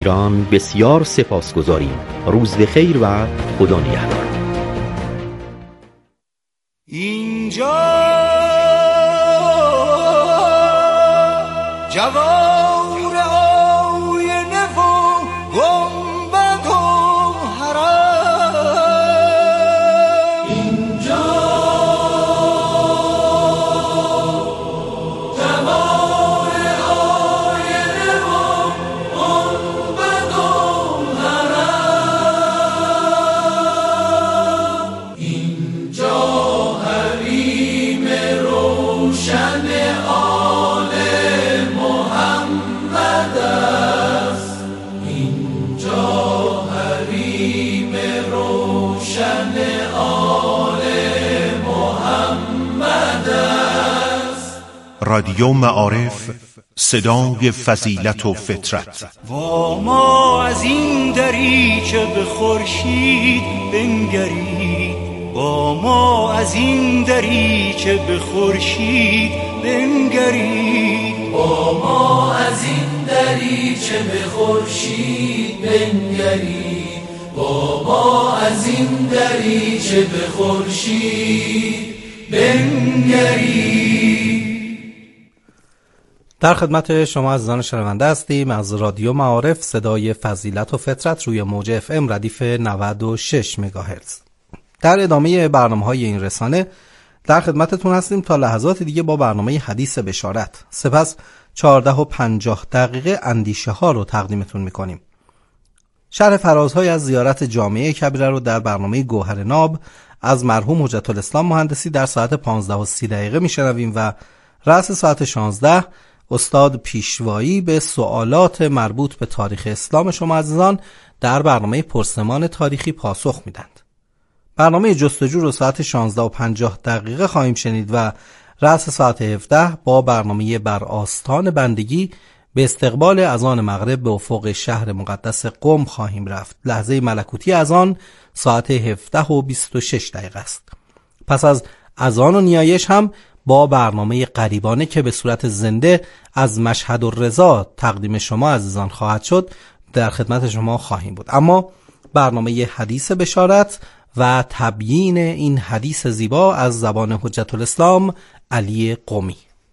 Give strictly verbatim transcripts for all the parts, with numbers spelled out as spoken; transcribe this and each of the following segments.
ایران بسیار سپاسگزاریم. روز بخیر و خدا نگهدار. اینجا جوار آینه و گنبد و حرم، اینجا جوار آینه و گنبد و حرم، اینجا حریم روشن آل محمد است، اینجا حریم روشن آل محمد است. رادیو معارف، صدای فضیلت و فطرت. و ما از این دریچه به خورشید بنگرید، با ما از این دریچه به خورشید بنگرید، با ما از این دریچه به خورشید بنگرید، با ما از این دریچه به خورشید بنگرید. در خدمت شما عزیزان شنونده هستیم از رادیو معارف، صدای فضیلت و فطرت، روی موج اف ام ردیف نود و شش مگاهرتز. در ادامه برنامه‌های این رسانه در خدمتتون هستیم تا لحظات دیگه با برنامه حدیث بشارت. سپس چهارده و پنجاه دقیقه اندیشه ها رو تقدیمتون میکنیم. شرح فرازهای از زیارت جامعه کبیره رو در برنامه گوهر ناب از مرحوم حجت الاسلام مهندسی در ساعت پانزده و سی دقیقه میشنویم و رأس ساعت شانزده استاد پیشوایی به سوالات مربوط به تاریخ اسلام شما عزیزان در برنامه پرسمان تاریخی پاسخ میدند. برنامه جستجو رو ساعت شانزده و پنجاه دقیقه خواهیم شنید و رأس ساعت هفده با برنامه بر آستان بندگی به استقبال اذان مغرب به افق شهر مقدس قم خواهیم رفت. لحظه ملکوتی اذان ساعت هفده و بیست و شش دقیقه است. پس از اذان و نیایش هم با برنامه غریبانه که به صورت زنده از مشهد الرضا تقدیم شما عزیزان خواهد شد در خدمت شما خواهیم بود. اما برنامه حدیث بشارت و تبیین این حدیث زیبا از زبان حجت الاسلام علی قمی.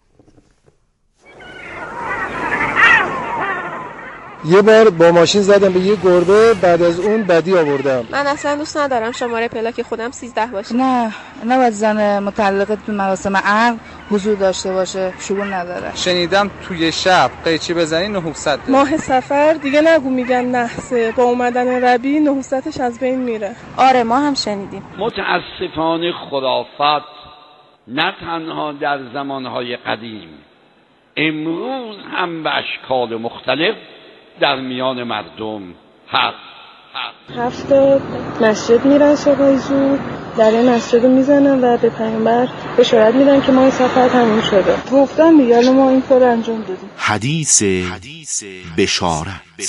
یه بار با ماشین زدم به یه گربه، بعد از اون بدی آوردم. من اصلا دوست ندارم شماره پلاک خودم سیزده باشه. نه نباید زن متعلقه تو مراسم عقد حضور داشته باشه، شگون نداره. شنیدم توی شب قیچی بزنی نحوست. ماه سفر دیگه نگو میگن نحسه، با اومدن ربی نحوستش از بین میره. آره ما هم شنیدیم. متاسفانه خرافات نه تنها در زمانهای قدیم، امروز هم به اشکال مختلف در میان مردم هست. هفته مسجد میرن صبح زود، در این مسجد رو میزنن و به پیامبر بشارت میدن که ما سفر تموم شده. گفتن دیگه ما این کار انجام دادیم. حدیث بشارت.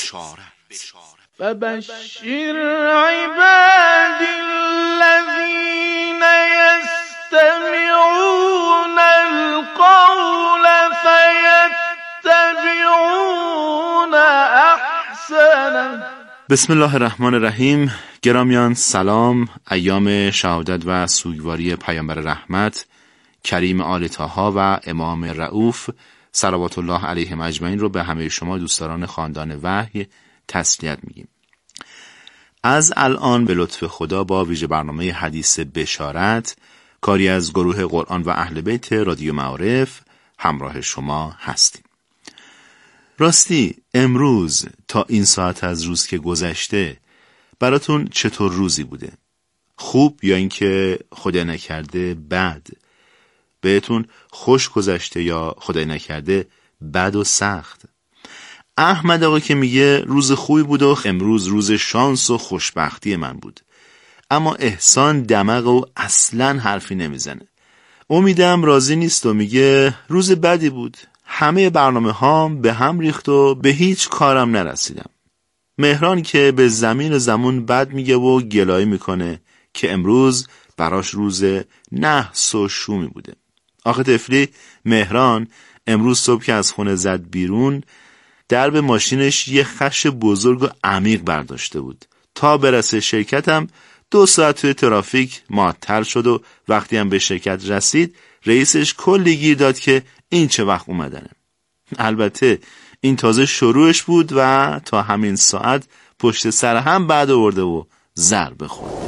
فبشر عباد الذين يستمعون القول فيتبعون احسنه. بسم الله الرحمن الرحیم. گرامیان سلام. ایام شهادت و سوگواری پیامبر رحمت کریم آل طه و امام رؤوف صلوات الله علیهم اجمعین رو به همه شما دوستداران خاندان وحی تسلیت میگیم. از الان به لطف خدا با ویژه برنامه حدیث بشارت، کاری از گروه قرآن و اهل بیت رادیو معارف، همراه شما هستیم. راستی امروز تا این ساعت از روز که گذشته براتون چطور روزی بوده؟ خوب یا اینکه خدای نکرده بد؟ بهتون خوش گذشته یا خدای نکرده بد و سخت؟ احمد آقا که میگه روز خوبی بود و امروز روز شانس و خوشبختی من بود. اما احسان دماغ و اصلاً حرفی نمیزنه. امیدم راضی نیست و میگه روز بدی بود، همه برنامه هام به هم ریخت و به هیچ کارم نرسیدم. مهران که به زمین و زمون بد میگه و گلایه میکنه که امروز براش روز نحس و شومی بوده. آخه طفلی مهران امروز صبح که از خونه زد بیرون درب ماشینش یه خش بزرگ و عمیق برداشته بود. تا برسه شرکتم دو ساعت توی ترافیک معطل شد و وقتی هم به شرکت رسید رئیسش کلی گیر داد که این چه وقت اومدنه. البته این تازه شروعش بود و تا همین ساعت پشت سر هم بعد آورده و ضربه خورده.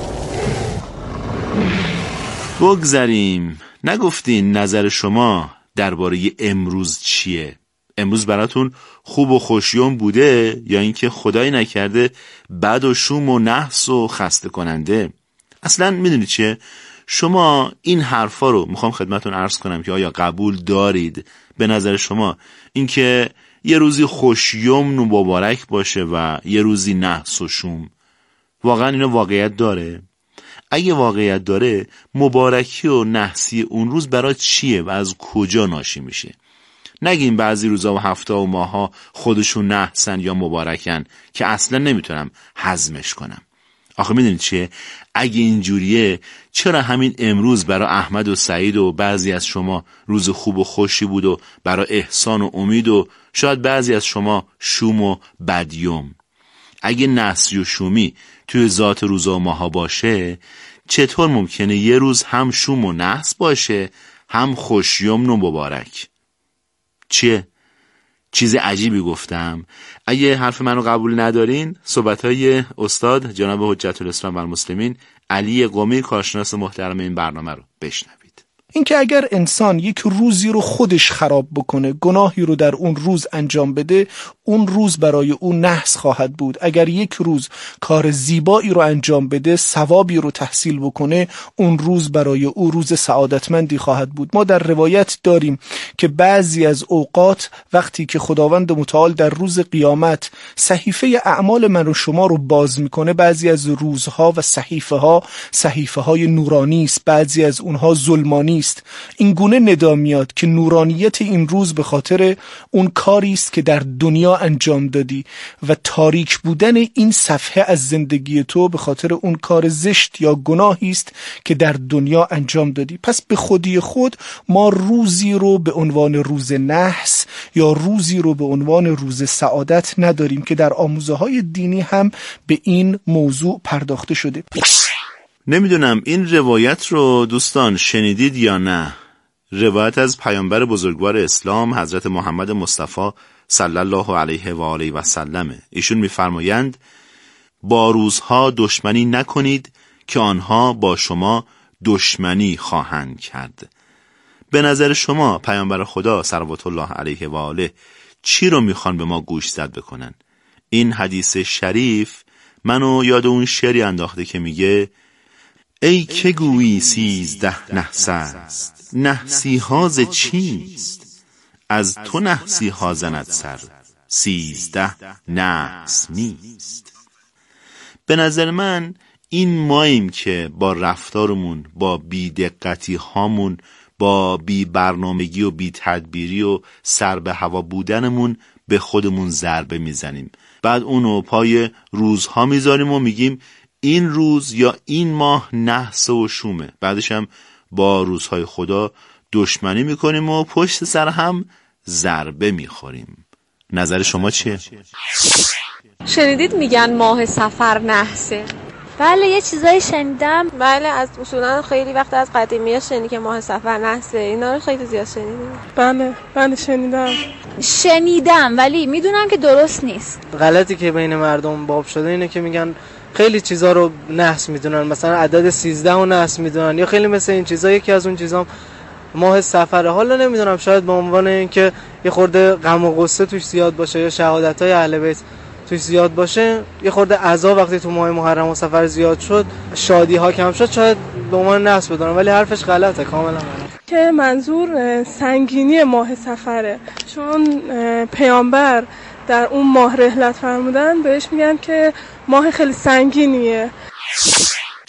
بگذریم. نگفتین نظر شما درباره امروز چیه؟ امروز براتون خوب و خوشیوم بوده یا اینکه خدای نکرده بد و شوم و نحس و خسته کننده؟ اصلا میدونید چیه؟ شما این حرفا رو میخوام خدمتون عرض کنم که آیا قبول دارید؟ به نظر شما اینکه یه روزی خوشیوم و مبارک باشه و یه روزی نحس و شوم، واقعا اینو واقعیت داره؟ اگه واقعیت داره مبارکی و نحسی اون روز برای چیه و از کجا ناشی میشه؟ نگیم بعضی روزا و هفته و ماها خودشون نحسن یا مبارکن که اصلا نمیتونم هضمش کنم. آخه میدونید چیه؟ اگه اینجوریه چرا همین امروز برای احمد و سعید و بعضی از شما روز خوب و خوشی بود و برای احسان و امید و شاید بعضی از شما شوم و بدیوم؟ اگه نحسی و شومی توی ذات روزا و ماها باشه چطور ممکنه یه روز هم شوم و نحس باشه هم خوشیوم و مبارک؟ چیه؟ چیز عجیبی گفتم؟ اگه حرف منو قبول ندارین صحبتهای استاد جناب حجت الاسلام و المسلمین علی قمی کارشناس محترم این برنامه رو بشنوید. اینکه اگر انسان یک روزی رو خودش خراب بکنه، گناهی رو در اون روز انجام بده، اون روز برای اون نحس خواهد بود. اگر یک روز کار زیبایی رو انجام بده، ثوابی رو تحصیل بکنه، اون روز برای او روز سعادتمندی خواهد بود. ما در روایت داریم که بعضی از اوقات وقتی که خداوند متعال در روز قیامت صحیفه اعمال من و شما رو باز میکنه، بعضی از روزها و صحیفه ها صحیفه های نورانی است، بعضی از اونها ظلمانی است. این گونه ندا میاد که نورانیت این روز به خاطر اون کاری است که در دنیا انجام دادی و تاریک بودن این صفحه از زندگی تو به خاطر اون کار زشت یا گناهی است که در دنیا انجام دادی. پس به خودی خود ما روزی رو به عنوان روز نحس یا روزی رو به عنوان روز سعادت نداریم که در آموزه های دینی هم به این موضوع پرداخته شده. نمیدونم این روایت رو دوستان شنیدید یا نه؟ روایت از پیامبر بزرگوار اسلام حضرت محمد مصطفی صلی الله علیه و آله و سلم. ایشون میفرمایند با روزها دشمنی نکنید که آنها با شما دشمنی خواهند کرد. به نظر شما پیامبر خدا صلوات الله علیه و آله چی رو میخوان به ما گوش زد بکنن؟ این حدیث شریف منو یاد اون شعری انداخته که میگه ای که گویی سیزده نحس است، نحسی ها ز چیست؟ از تو نحسی ها زند سر، سیزده نحس نیست. به نظر من این ماییم که با رفتارمون، با بی دقتی هامون، با بی برنامگی و بی تدبیری و سر به هوا بودنمون به خودمون ضربه میزنیم. بعد اونو پای روزها میذاریم و میگیم این روز یا این ماه نحس و شومه. بعدش هم با روزهای خدا دشمنی میکنیم و پشت سر هم ضربه میخوریم. نظر شما چیه؟ شنیدید میگن ماه صفر نحسه؟ بله یه چیزایی شنیدم. بله از اصولا خیلی وقت از قدیمی ها شنیدی که ماه صفر نحسه. اینا رو خیلی زیاد شنیدیم. بله بله شنیدم شنیدم ولی میدونم که درست نیست. غلطی که بین مردم باب شده اینه که میگن خیلی چیزا رو نحس میدونن، مثلا عدد سیزده رو نحس میدونن یا خیلی مثل این چیزا. یکی از اون چیزام ماه صفره. حالا نمیدونم شاید به عنوان اینکه یه خورده غم و غصه توش زیاد باشه یا شهادت‌های اهل بیت توش زیاد باشه، یه خورده عزا وقتی تو ماه محرم و صفر زیاد شد، شادی ها کم شد، شاید به عنوان نحس بدونن، ولی حرفش غلطه، کاملا غلطه. که منظور سنگینی ماه صفره، چون پیامبر در اون ماه رحلت فرمودن بهش میگن که ماه خیلی سنگینیه.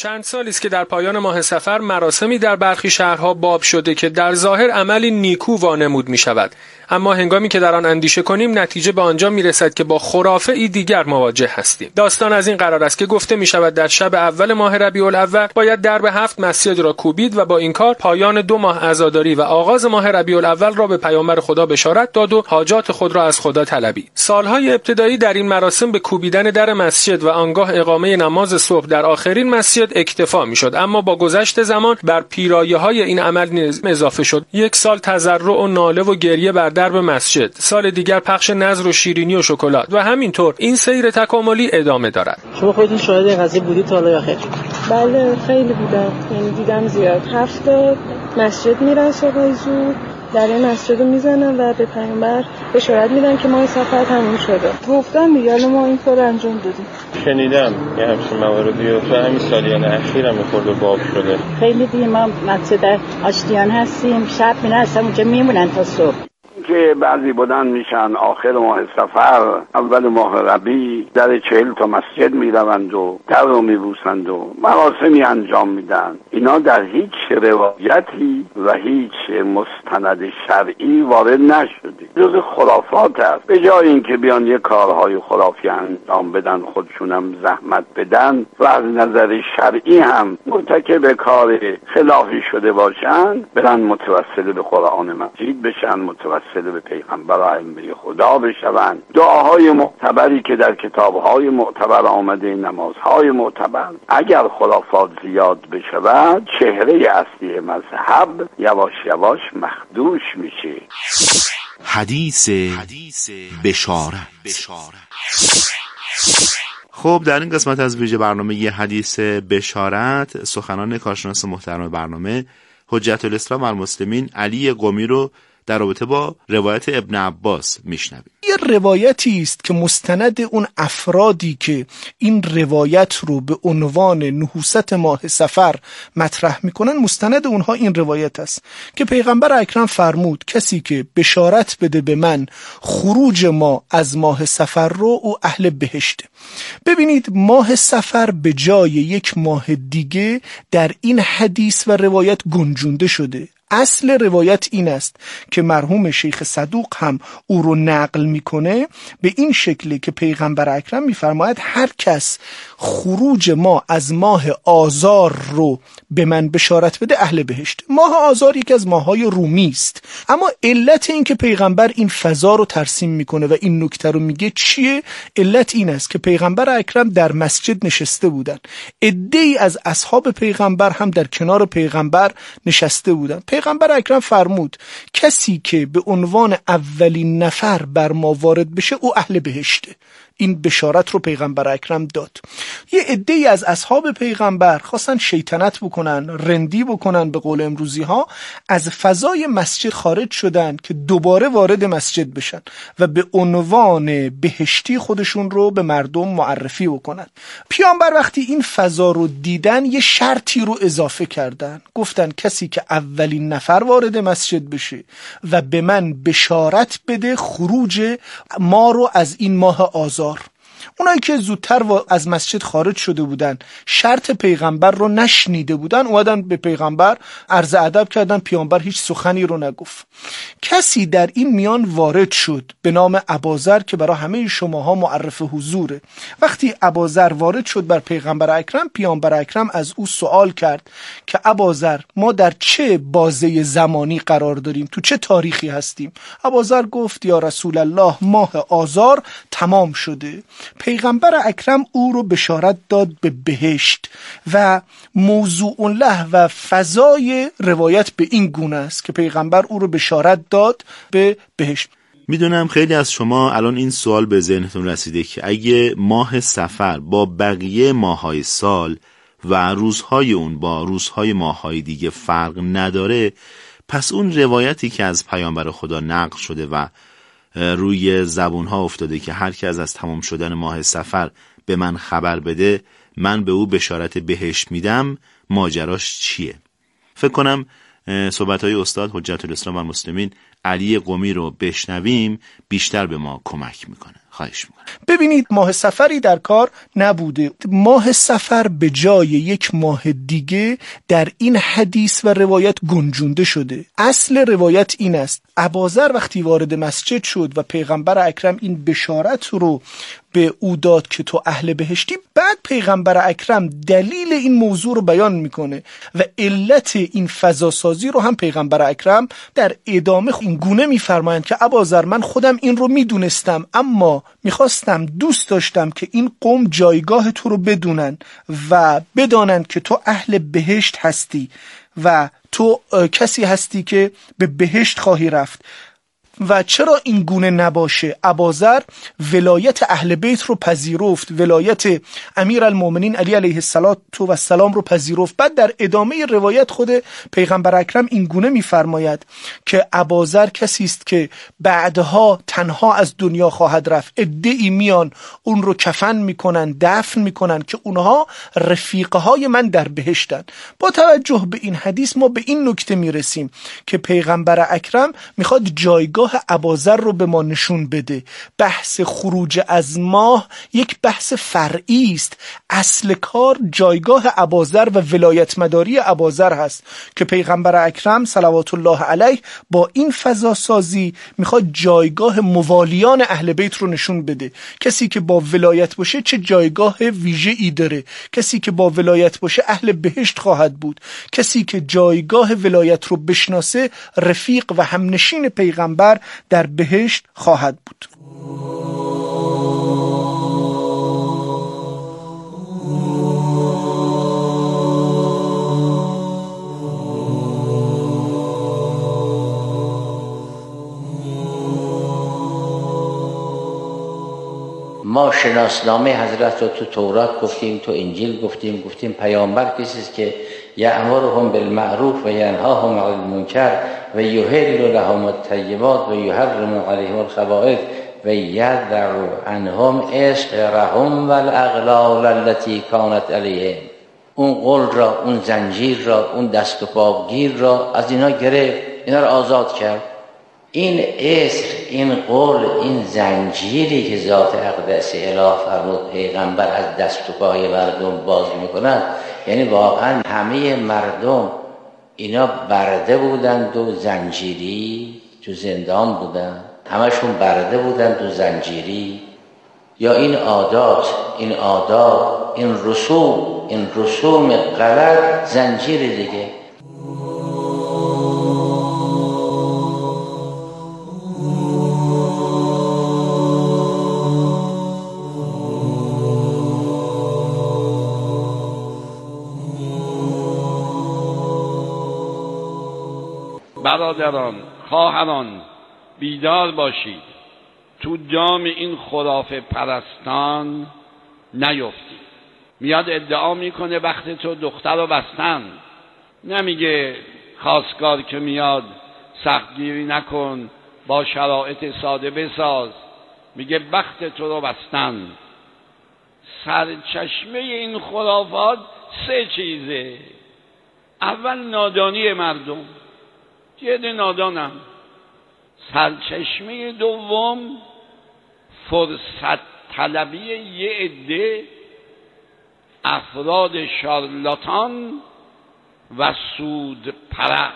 چند سالی است که در پایان ماه صفر مراسمی در برخی شهرها باب شده که در ظاهر عملی نیکو وانمود می شود، اما هنگامی که در آن اندیشه کنیم نتیجه به آنجا می رسد که با خرافه ای دیگر مواجه هستیم. داستان از این قرار است که گفته می شود در شب اول ماه ربیع الاول باید درب هفت مسجد را کوبید و با این کار پایان دو ماه عزاداری و آغاز ماه ربیع الاول را به پیامبر خدا بشارت داد و حاجات خود را از خدا طلبید. سالهای ابتدایی در این مراسم به کوبیدن در مسجد و آنگاه اقامه نماز صبح در آخرین مسجد اکتفا می شد، اما با گذشت زمان بر پیرایه‌های این عمل نیز اضافه شد. یک سال تضرع و ناله و گریه بر درب مسجد، سال دیگر پخش نذر و شیرینی و شکلات و همینطور این سیر تکاملی ادامه دارد. شما خودتون شاهد این قضیه بودید تا حالا یا خیر؟ بله خیلی بودم، یعنی دیدم زیاد. هفته مسجد میرن صبح زود، در این مسجد رو میزنن و به پیامبر بشارت میدن که ماه صفر تموم شده. گفتم دیگه ما این کار انجام دادیم. شنیدم یه همچین مواردی و تو همین سالیان اخیرم به خورد باب شده. خیلی دیگه ما مسجد آشتیان هستیم، شب میرسم اونجا میمونن تا صبح. که بعضی بودن میشن آخر ماه صفر اول ماه ربیع در چهل تا مسجد میروند و در رو میبوسند و مراسمی انجام میدن. اینا در هیچ روایتی و هیچ مستند شرعی وارد نشده، جز خرافات است. به جای اینکه بیان یه کارهای خرافی انجام بدن خودشونم زحمت بدن و از نظر شرعی هم مرتکب کار خلافی شده باشن، برن متوسل به قرآن مجید بشن، متوسل به پیغمبر و ائمه خدا بشوند، دعاهای معتبری که در کتابهای معتبر آمده، نمازهای معتبر. اگر خرافات زیاد بشود چهره اصلی مذهب یواش یواش مخدوش میشه. حدیث بشارت. خب در این قسمت از ویژه برنامه یه حدیث بشارت سخنان کارشناس محترم برنامه حجت الاسلام و المسلمین علی قمی رو در رابطه با روایت ابن عباس میشنویم. یه روایتی است که مستند اون افرادی که این روایت رو به عنوان نحوست ماه صفر مطرح میکنن، مستند اونها این روایت است که پیغمبر اکرم فرمود کسی که بشارت بده به من خروج ما از ماه صفر رو او اهل بهشته. ببینید ماه صفر به جای یک ماه دیگه در این حدیث و روایت گنجونده شده. اصل روایت این است که مرحوم شیخ صدوق هم او رو نقل میکنه به این شکلی که پیغمبر اکرم میفرماید هر کس خروج ما از ماه آذار رو به من بشارت بده اهل بهشت. ماه آذار یکی از ماههای رومی است، اما علت این که پیغمبر این فضا رو ترسیم میکنه و این نکته رو میگه چیه؟ علت این است که پیغمبر اکرم در مسجد نشسته بودن، عده‌ای از اصحاب پیغمبر هم در کنار پیغمبر نشسته بودن. پیغمبر اکرم فرمود کسی که به عنوان اولین نفر بر ما وارد بشه او اهل بهشته. این بشارت رو پیغمبر اکرم داد. یه عده‌ای از اصحاب پیغمبر خواستن شیطنت بکنن، رندی بکنن به قول امروزی ها، از فضای مسجد خارج شدن که دوباره وارد مسجد بشن و به عنوان بهشتی خودشون رو به مردم معرفی بکنن. پیامبر وقتی این فضا رو دیدن یه شرطی رو اضافه کردن، گفتن کسی که اولین نفر وارد مسجد بشه و به من بشارت بده خروج ما رو از این ماه آذار. اونایی که زودتر از مسجد خارج شده بودن، شرط پیغمبر رو نشنیده بودن، اومدن به پیغمبر عرض ادب کردن، پیغمبر هیچ سخنی رو نگفت. کسی در این میان وارد شد به نام ابوذر که برای همه شماها معرف حضوره. وقتی ابوذر وارد شد بر پیغمبر اکرم، پیغمبر اکرم از او سوال کرد که ابوذر ما در چه بازه زمانی قرار داریم، تو چه تاریخی هستیم؟ ابوذر گفت یا رسول الله ماه آذار تمام شده. پیغمبر اکرم او رو بشارت داد به بهشت و موضوع له و فضای روایت به این گونه است که پیغمبر او رو بشارت داد به بهشت. میدونم خیلی از شما الان این سوال به ذهنتون رسیده که اگه ماه صفر با بقیه ماههای سال و روزهای اون با روزهای ماههای دیگه فرق نداره، پس اون روایتی که از پیامبر خدا نقل شده و روی زبونها افتاده که هر کی از تمام شدن ماه صفر به من خبر بده من به او بشارت بهشت میدم، ماجراش چیه؟ فکر کنم صحبت‌های استاد حجت الاسلام و المسلمین علی قمی رو بشنویم بیشتر به ما کمک میکنه. خواهش میکنم. ببینید ماه صفری در کار نبوده. ماه صفر به جای یک ماه دیگه در این حدیث و روایت گنجونده شده. اصل روایت این است: ابوذر وقتی وارد مسجد شد و پیغمبر اکرم این بشارت رو به او داد که تو اهل بهشتی، بعد پیغمبر اکرم دلیل این موضوع رو بیان میکنه و علت این فضاسازی رو هم پیغمبر اکرم در ادامه این گونه میفرمایند که ابوذر من خودم این رو میدونستم، اما میخواستم، دوست داشتم که این قوم جایگاه تو رو بدونن و بدانند که تو اهل بهشت هستی و تو کسی هستی که به بهشت خواهی رفت. و چرا این گونه نباشه؟ ابوذر ولایت اهل بیت رو پذیرفت، ولایت امیرالمومنین علی علیه السلام رو پذیرفت. بعد در ادامه روایت خود پیغمبر اکرم این گونه میفرماید که ابوذر کسی است که بعدها تنها از دنیا خواهد رفت، عده‌ای میان اون رو کفن میکنن، دفن میکنن که اونها رفیقه های من در بهشتن. با توجه به این حدیث ما به این نکته میرسیم که پیغمبر اکرم میخواد جایگاه ابوذر رو به ما نشون بده. بحث خروج از ماه یک بحث فرعی است. اصل کار جایگاه ابوذر و ولایت مداری ابوذر هست که پیغمبر اکرم صلوات الله علیه با این فضا سازی میخواد جایگاه موالیان اهل بیت رو نشون بده. کسی که با ولایت باشه چه جایگاه ویژه‌ای داره، کسی که با ولایت باشه اهل بهشت خواهد بود، کسی که جایگاه ولایت رو بشناسه رفیق و همنشین پیغمبر در بهشت خواهد بود. ما شناسنامه حضرت رو تو تورات گفتیم، تو انجیل گفتیم، گفتیم پیامبر کسی است که یأمرهم بالمعروف و ینهاهم عن المنکر و یحل لهم الطیبات و یحرم علیهم الخبائث و یضع عنهم اصرهم والاغلال التي كانت علیهم. اون قول را، اون زنجیر را، اون دست و پاگیر را از اینا گرفت، اینا را آزاد کرد. این اسر، این قول، این زنجیری که ذات اقدس اله فرمود پیغمبر از دست و پای مردم باز میکنند، یعنی واقعا همه مردم اینا برده بودند و زنجیری تو زندان بودند، همشون برده بودند و زنجیری. یا این عادات، این آداب، این رسوم، این رسوم غلط زنجیر دیگه. برادران، خواهران، بیدار باشید، تو دام این خرافه پرستان نیفتید. میاد ادعا میکنه وقت تو دختر رو بستن، نمیگه خواستگار که میاد سختگیری نکن، با شرایط ساده بساز، میگه وقت تو رو بستن. سرچشمه این خرافات سه چیزه. اول نادانی مردم، یه ده نادانم. سرچشمه دوم فرصت طلبی یه عده افراد شارلاتان و سود پرست.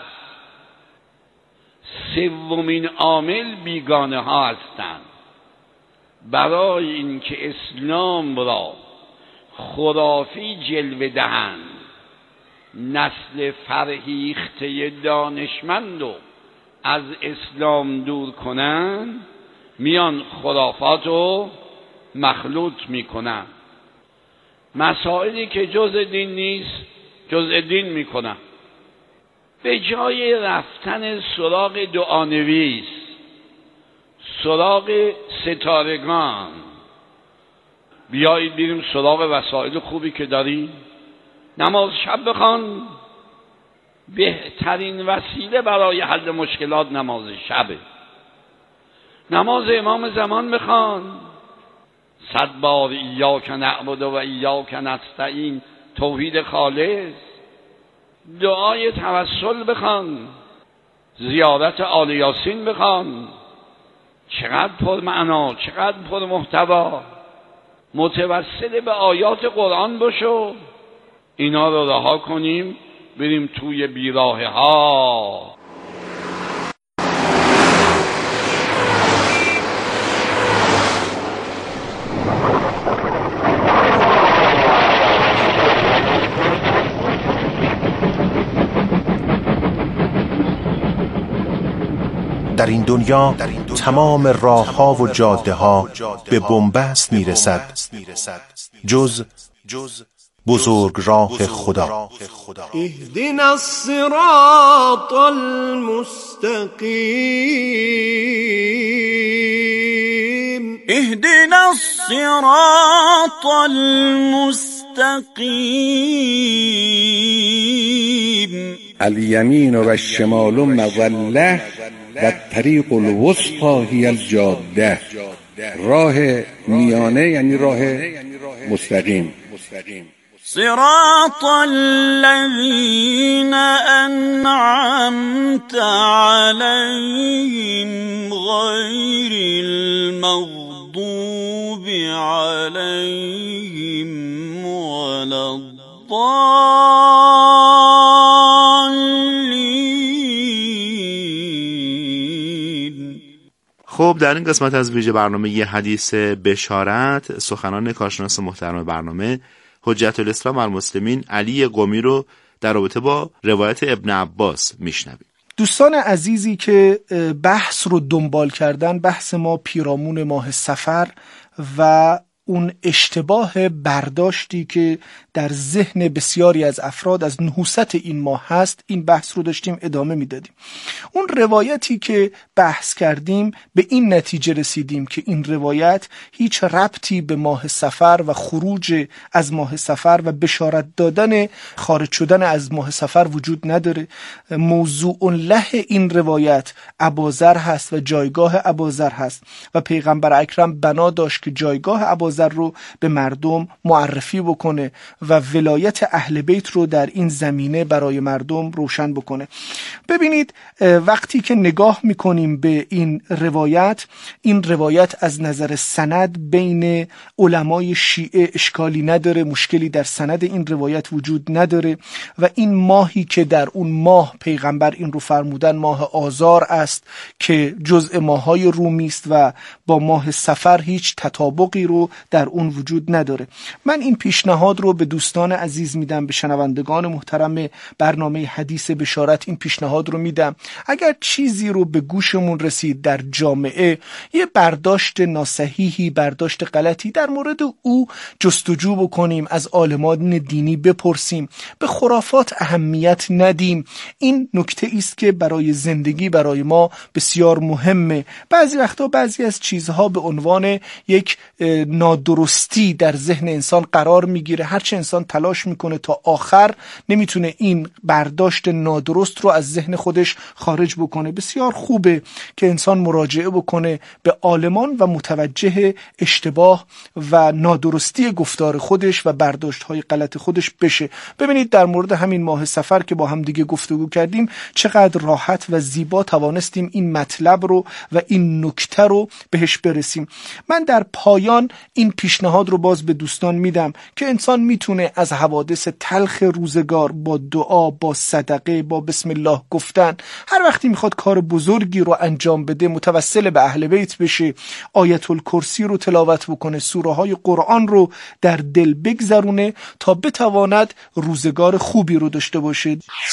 سومین عامل بیگانه ها هستند. برای اینکه اسلام را خرافی جلوه دهند، نسل فرهیخته دانشمند رو از اسلام دور کنن، میان خرافات رو مخلوط میکنن. مسائلی که جز دین نیست جز دین میکنن. به جای رفتن سراغ دعانویس، سراغ ستارگان، بیایید بریم سراغ وسایل خوبی که داریم. نماز شب بخوان. بهترین وسیله برای حل مشکلات نماز شبه. نماز امام زمان بخوان. صد بار ایاک نعبد و ایاک نستعین، توحید خالص. دعای توسل بخوان. زیارت آل یاسین بخوان، چقدر پر معنا، چقدر پر محتوا، متوسل به آیات قرآن باشو. اینا رو رها کنیم بریم توی بیراه ها. در این دنیا تمام راه ها و جاده ها به بنبست می رسد جز بزرگ راه خدا. اهدنا الصراط المستقیم اهدنا الصراط المستقیم الیمین و الشمال مظله و الطریق الوسطی هی الجاده. راه میانه یعنی راه مستقیم. صراط الذین انعمت علیهم غیر المغضوب علیهم ولا الضالین. خب در این قسمت از ویژه برنامه یه حدیث بشارت سخنان کارشناس محترم برنامه حجت الاسلام المسلمین علی قمی رو در رابطه با روایت ابن عباس میشنویم. دوستان عزیزی که بحث رو دنبال کردن، بحث ما پیرامون ماه صفر و اون اشتباه برداشتی که در ذهن بسیاری از افراد از نحوست این ماه هست، این بحث رو داشتیم ادامه میدادیم. اون روایتی که بحث کردیم به این نتیجه رسیدیم که این روایت هیچ ربطی به ماه صفر و خروج از ماه صفر و بشارت دادن خارج شدن از ماه صفر وجود نداره. موضوع له این روایت ابوذر هست و جایگاه ابوذر هست و پیغمبر اکرم بنا داشت که جایگاه ابوذر رو به مردم معرفی بکنه و ولایت اهل بیت رو در این زمینه برای مردم روشن بکنه. ببینید وقتی که نگاه میکنیم به این روایت، این روایت از نظر سند بین علمای شیعه اشکالی نداره، مشکلی در سند این روایت وجود نداره و این ماهی که در اون ماه پیغمبر این رو فرمودن ماه آذار است که جزء ماهای رومی است و با ماه صفر هیچ تطابقی رو در اون وجود نداره. من این پیشنهاد رو به دوستان عزیز میدم، به شنوندگان محترم برنامه حدیث بشارت این پیشنهاد رو میدم. اگر چیزی رو به گوشمون رسید در جامعه، یه برداشت ناصحیحی، برداشت غلطی در مورد او جستجو بکنیم، از عالمان دینی بپرسیم، به خرافات اهمیت ندیم. این نکته است که برای زندگی برای ما بسیار مهمه. بعضی وقتا بعضی از چیزها به عنوان یک نادرستی در ذهن انسان قرار میگیره. هرچه انسان تلاش میکنه تا آخر نمیتونه این برداشت نادرست رو از ذهن خودش خارج بکنه. بسیار خوبه که انسان مراجعه بکنه به عالمان و متوجه اشتباه و نادرستی گفتار خودش و برداشت‌های غلط خودش بشه. ببینید در مورد همین ماه صفر که با هم دیگه گفتگو کردیم چقدر راحت و زیبا توانستیم این مطلب رو و این نکته رو بهش برسیم. من در پایان این پیشنهاد رو باز به دوستان میدم که انسان میتونه از حوادث تلخ روزگار با دعا، با صدقه، با بسم الله گفتن، هر وقتی میخواد کار بزرگی رو انجام بده متوسل به اهل بیت بشه، آیت الکرسی رو تلاوت بکنه، سوره های قرآن رو در دل بگذرونه تا بتواند روزگار خوبی رو داشته باشه.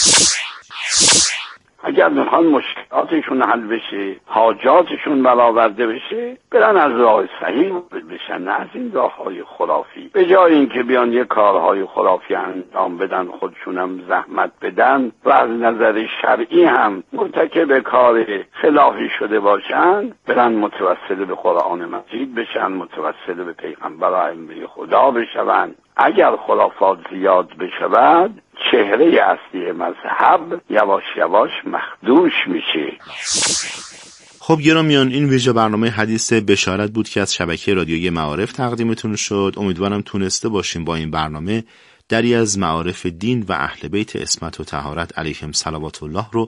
اگر میخوان مشکلاتشون حل بشه، حاجاتشون برآورده بشه، برن از راه صحیح بشن، نه از این راههای خرافی. به جای اینکه بیان یه کارهای خرافی انجام بدن، خودشونم زحمت بدن و از نظر شرعی هم مرتکب کار خلافی شده باشن، برن متوسل به قرآن مجید بشن، متوسل به پیغمبر و ائمه خدا بشون. اگر خرافات زیاد بشود، چهره اصلی مذهب یواش یواش مخدوش میشه. خب گرامیان، این ویژه برنامه حدیث بشارت بود که از شبکه رادیویی معارف تقدیمتون شد. امیدوارم تونسته باشیم با این برنامه دری از معارف دین و اهل بیت عصمت و طهارت علیهم صلوات الله رو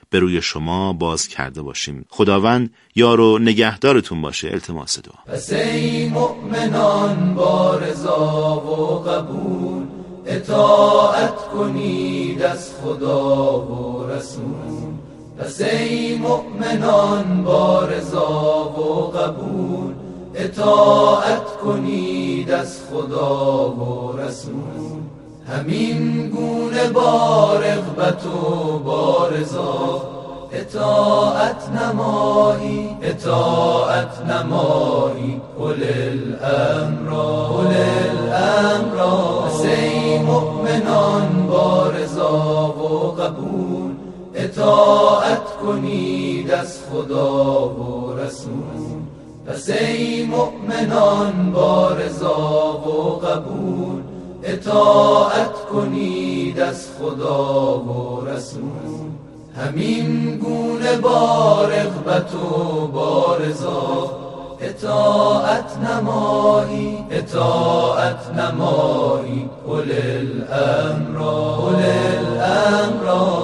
به روی شما باز کرده باشیم. خداوند یار و نگهدارتون باشه. التماس دعا. پس ای مؤمنان با رضا و قبول اطاعت کنید از خدا و رسول. پس ای مؤمنان با رضا و قبول اطاعت کنید از خدا و رسول. همین گونه با رغبت و با رضا اطاعت نمایی اطاعت نمایی اولي الامر اولي الامر. پس ای مؤمنان با رضا و قبول اطاعت کنید از خدا و رسول. پس ای مؤمنان با رضا و قبول اطاعت کنید از خدا و رسول. همین گونه با رغبت و با رضا اطاعت نمایی اطاعت نمایی اولي الامر اولي الامر.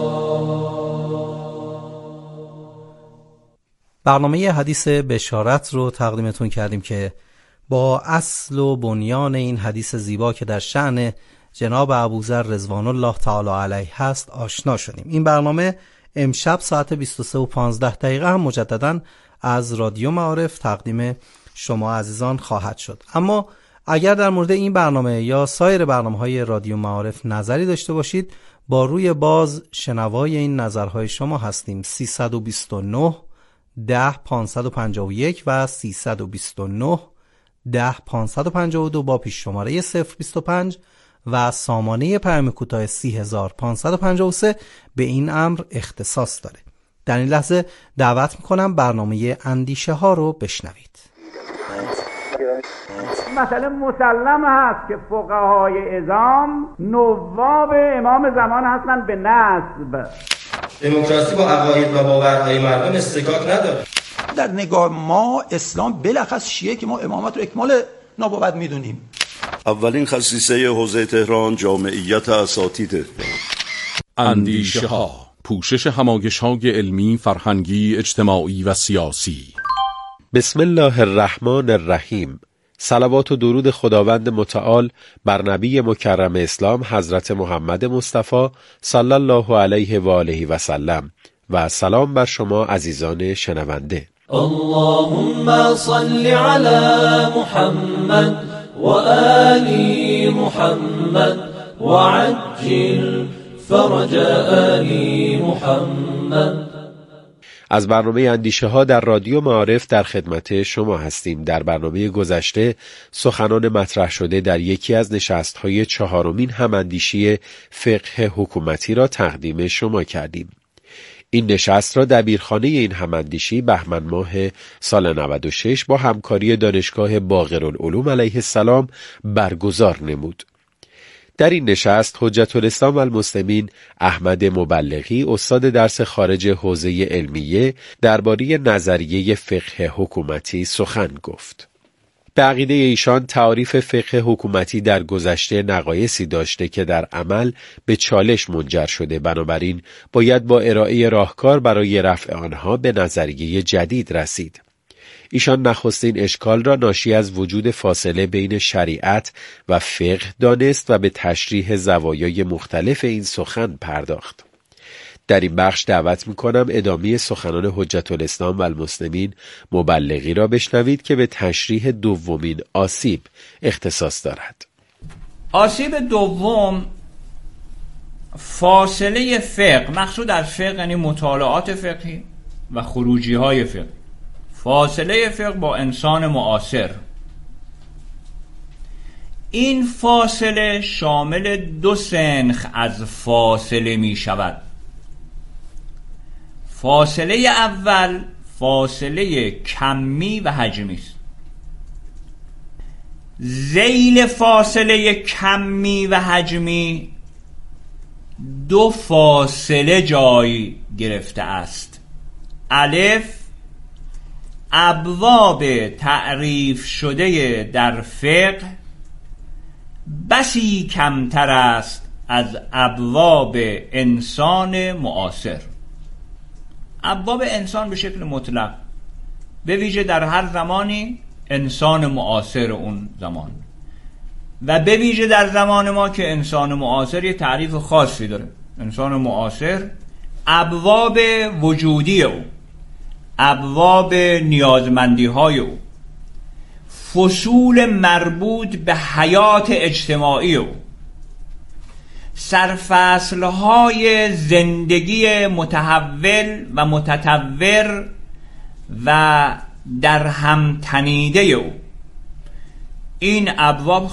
برنامه حدیث بشارت رو تقدیمتون کردیم که با اصل و بنیان این حدیث زیبا که در شأن جناب ابوذر رضوان الله تعالی علیه هست آشنا شدیم. این برنامه امشب ساعت بیست و سه و پانزده دقیقه هم مجدداً از رادیو معارف تقدیم شما عزیزان خواهد شد. اما اگر در مورد این برنامه یا سایر برنامه‌های رادیو معارف نظری داشته باشید، با روی باز شنوای این نظرهای شما هستیم. سیصد و بیست و نه ده پانصد و پنجاه و یک و سیصد و بیست و نه ده پانصد و پنجاه و دو با پیش شماره صفر بیست و پنج و سامانه پیام کوتاه سی هزار پانصد و پنجاه و سه به این امر اختصاص داره. در این لحظه دعوت میکنم برنامه اندیشه ها رو بشنوید. مسئله مسلم هست که فقهای اعظام نواب امام زمان هستند به نسب. دموکراسی با عقاید و باورهای مردم استکاک نداره. در نگاه ما اسلام بلخص شیعه که ما امامت رو اکمال نبوت میدونیم. اولین خصیصه حوزه تهران جامعیت اساتید. اندیشه ها، پوشش همایش های علمی، فرهنگی، اجتماعی و سیاسی. بسم الله الرحمن الرحیم. صلوات و درود خداوند متعال بر نبی مکرم اسلام حضرت محمد مصطفی صلی الله علیه و آله و سلم و سلام بر شما عزیزان شنونده. اللهم صل علی محمد و آل محمد و عجل فرج آل محمد. از برنامه اندیشه ها در رادیو معارف در خدمت شما هستیم. در برنامه گذشته سخنان مطرح شده در یکی از نشست های چهارمین هماندیشی فقه حکومتی را تقدیم شما کردیم. این نشست را دبیرخانه این هماندیشی بهمن ماه سال نود و شش با همکاری دانشگاه باقرالعلوم علیه السلام برگزار نمود. در این نشست حجت الاسلام و المسلمین احمد مبلغی استاد درس خارج حوزه علمیه درباره نظریه فقه حکومتی سخن گفت. به عقیده ایشان تعاریف فقه حکومتی در گذشته نقایصی داشته که در عمل به چالش منجر شده، بنابراین باید با ارائه راهکار برای رفع آنها به نظریه جدید رسید. ایشان نخستین اشکال را ناشی از وجود فاصله بین شریعت و فقه دانست و به تشریح زوایای مختلف این سخن پرداخت. در این بخش دعوت می‌کنم ادامه سخنان حجت الاسلام و المسلمین مبلغی را بشنوید که به تشریح دومین آسیب اختصاص دارد. آسیب دوم فاصله فقه، مقصود از فقه یعنی مطالعات فقهی و خروجی‌های فقهی. فاصله فقه با انسان معاصر. این فاصله شامل دو سنخ از فاصله می شود. فاصله اول فاصله کمی و حجمی است. ذیل فاصله کمی و حجمی دو فاصله جای گرفته است. الف، ابواب تعریف شده در فقه بسی کمتر است از ابواب انسان معاصر. ابواب انسان به شکل مطلق، به ویژه در هر زمانی انسان معاصر اون زمان و به ویژه در زمان ما که انسان معاصر یه تعریف خاصی داره. انسان معاصر ابواب وجودی او، ابواب نیازمندی های او، فصول مربوط به حیات اجتماعی او، سرفصل‌های زندگی متحول و متطور و در هم تنیده او، این ابواب